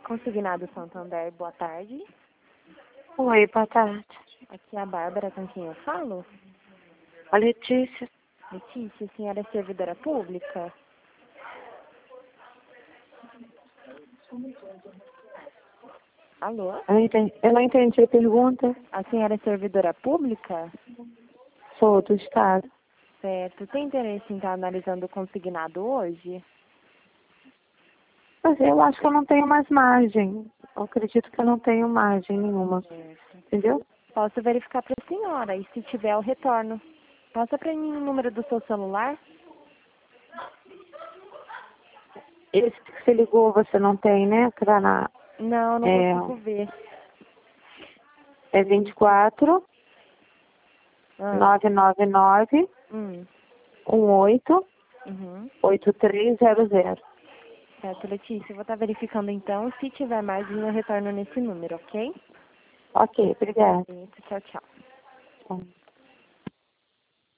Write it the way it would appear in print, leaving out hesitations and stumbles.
Consignado Santander, boa tarde. Oi, boa tarde. Aqui é a Bárbara, com quem eu falo. A Letícia. Letícia, a senhora é servidora pública? Alô? Eu não entendi a pergunta. A senhora é servidora pública? Sou do Estado. Certo. Tem interesse em estar analisando o consignado hoje? Mas eu acho que eu não tenho mais margem. Eu acredito que eu não tenho margem nenhuma. Certo. Entendeu? Posso verificar para a senhora e se tiver eu retorno. Passa para mim o número do seu celular? Esse que você ligou, você não tem, né? Que tá na, Não consigo ver. é 24 999 18 Uhum. 8300. Certo, Letícia. Eu vou estar verificando então. Se tiver mais, eu retorno nesse número, ok? Ok, obrigada. Isso, tchau, tchau. Tá.